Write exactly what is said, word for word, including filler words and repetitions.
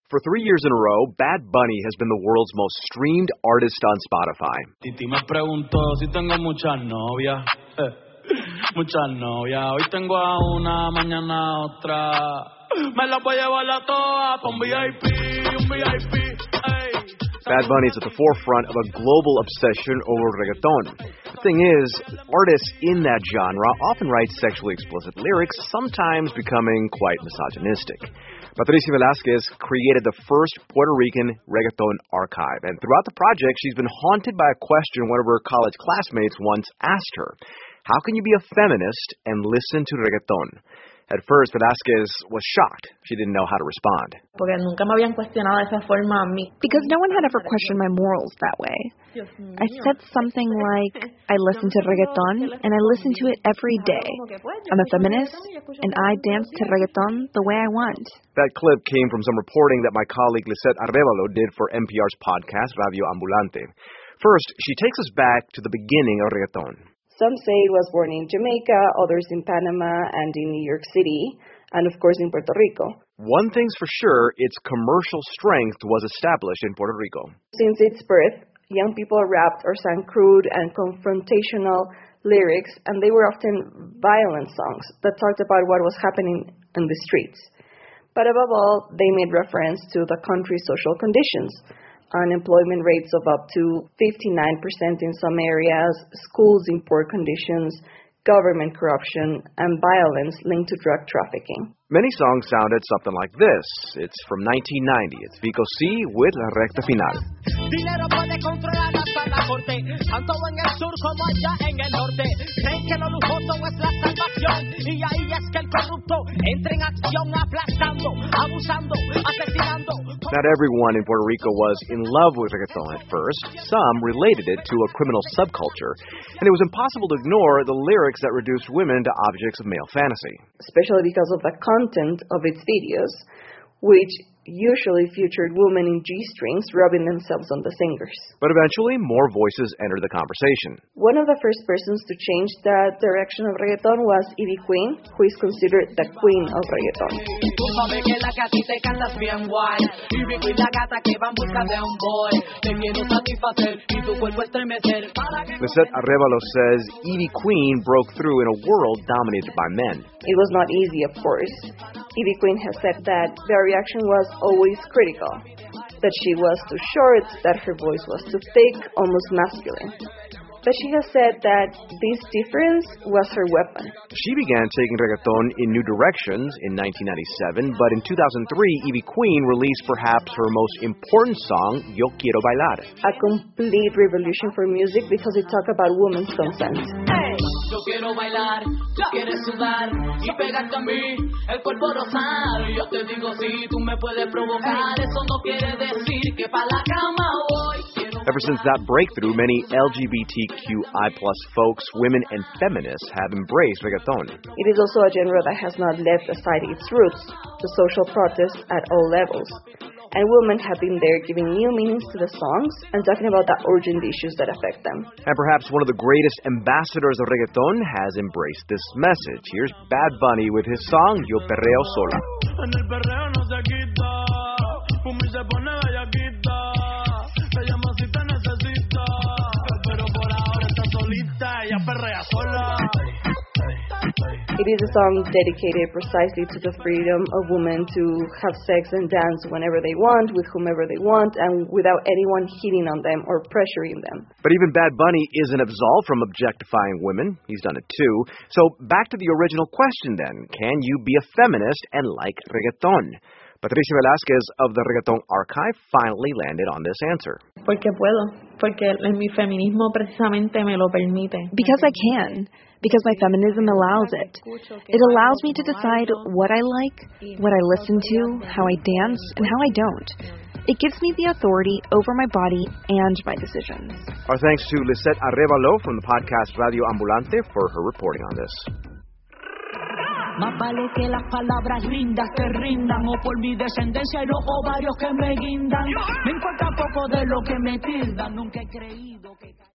For three years in a row, Bad Bunny has been the world's most streamed artist on Spotify. Titi me preguntó si tengo muchas novias. Muchas novias. Hoy tengo a una, mañana a otra. Me las voy a llevar a todas pa' un V I P, un V I P. Ey. Bad Bunny is at the forefront of a global obsession over reggaeton. The thing is, artists in that genre often write sexually explicit lyrics, sometimes becoming quite misogynistic. Patricia Velázquez created the first Puerto Rican reggaeton archive, and throughout the project, she's been haunted by a question one of her college classmates once asked her. How can you be a feminist and listen to reggaeton? At first, Velázquez was shocked. She didn't know how to respond. Porque nunca me habían cuestionado de esa forma a mí. Because no one had ever questioned my morals that way. I said something like, I listen to reggaeton, and I listen to it every day. I'm a feminist, and I dance to reggaeton the way I want. That clip came from some reporting that my colleague Lisette Arevalo did for N P R's podcast, Radio Ambulante. First, she takes us back to the beginning of reggaeton. Some say it was born in Jamaica, others in Panama and in New York City, and of course in Puerto Rico. One thing's for sure, its commercial strength was established in Puerto Rico. Since its birth, young people rapped or sang crude and confrontational lyrics, and they were often violent songs that talked about what was happening in the streets. But above all, they made reference to the country's social conditions. Unemployment rates of up to fifty-nine percent in some areas, schools in poor conditions, government corruption, and violence linked to drug trafficking. Many songs sounded something like this. It's from nineteen ninety. It's Vico C with La Recta Final. Dinero puede controlar hasta la corte, tanto en el sur como allá en el norte. Creen que lo lujoso es la salvación, y ahí es que el corrupto entra en acción, aplastando, abusando, asesinando. Not everyone in Puerto Rico was in love with reggaeton at first. Some related it to a criminal subculture, and it was impossible to ignore the lyrics that reduced women to objects of male fantasy. Especially because of the content of its videos, which usually featured women in G-strings rubbing themselves on the singers. But eventually, more voices entered the conversation. One of the first persons to change the direction of reggaeton was Ivy Queen, who is considered the queen of reggaeton. Lisette Arevalo says Ivy Queen broke through in a world dominated by men. It was not easy, of course. Ivy Queen has said that their reaction was always critical, that she was too short, that her voice was too thick, almost masculine. But she has said that this difference was her weapon. She began taking reggaeton in new directions in nineteen ninety-seven, but in two thousand three, Ivy Queen released perhaps her most important song, Yo Quiero Bailar. A complete revolution for music because it talked about women's consent. Hey, yo quiero bailar, tú quieres sudar y pegarte a mí, el cuerpo rosado. Yo te digo si tú me puedes provocar, eso no quiere decir que pa' la cama voy. Ever since that breakthrough, many L G B T Q I plus folks, women, and feminists have embraced reggaeton. It is also a genre that has not left aside its roots, the social protest at all levels. And women have been there giving new meanings to the songs and talking about the urgent issues that affect them. And perhaps one of the greatest ambassadors of reggaeton has embraced this message. Here's Bad Bunny with his song, Yo Perreo Sola. En el perreo no se quita, Pumi se pone bellaquita. It is a song dedicated precisely to the freedom of women to have sex and dance whenever they want, with whomever they want, and without anyone hitting on them or pressuring them. But even Bad Bunny isn't absolved from objectifying women. He's done it too. So back to the original question then. Can you be a feminist and like reggaeton? Patricia Velázquez of the Reggaeton Archive finally landed on this answer. Porque puedo, porque mi feminismo precisamente me lo permite. Because I can, because my feminism allows it. It allows me to decide what I like, what I listen to, how I dance, and how I don't. It gives me the authority over my body and my decisions. Our thanks to Lisette Arevalo from the podcast Radio Ambulante for her reporting on this. Más vale que las palabras lindas te rindan, o por mi descendencia y los ovarios que me guindan. Me importa poco de lo que me tildan, nunca he creído que...